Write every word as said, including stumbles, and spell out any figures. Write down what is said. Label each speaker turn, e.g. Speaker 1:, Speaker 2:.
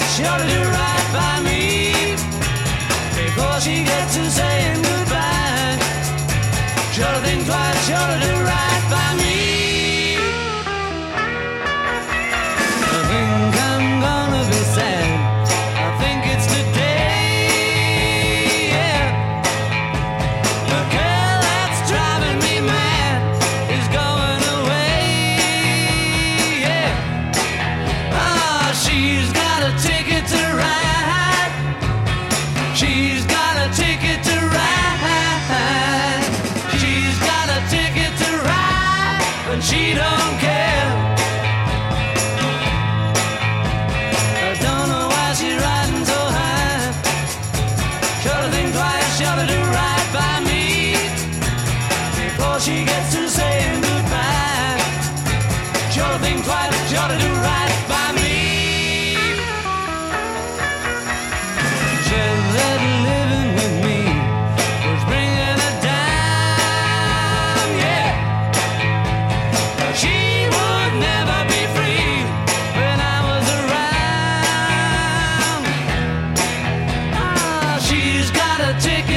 Speaker 1: she ought to do right by me before she gets to saying goodbye. She ought to think twice, she ought to do right by me. I think I'm gonna be sad, I think it's today, yeah. The girl that's driving me mad is going away, yeah. Ah, she's got a ticket to ride, she's got a ticket to ride, she's got a ticket to ride, but she don't care. I don't know why she's riding so high. She ought to think twice, she ought to do right by me before she gets to saying goodbye. She ought to think twice, she ought to do right by me. Said that living with me was bringing her down, yeah. She would never be free when I was around. Ah, she's got a ticket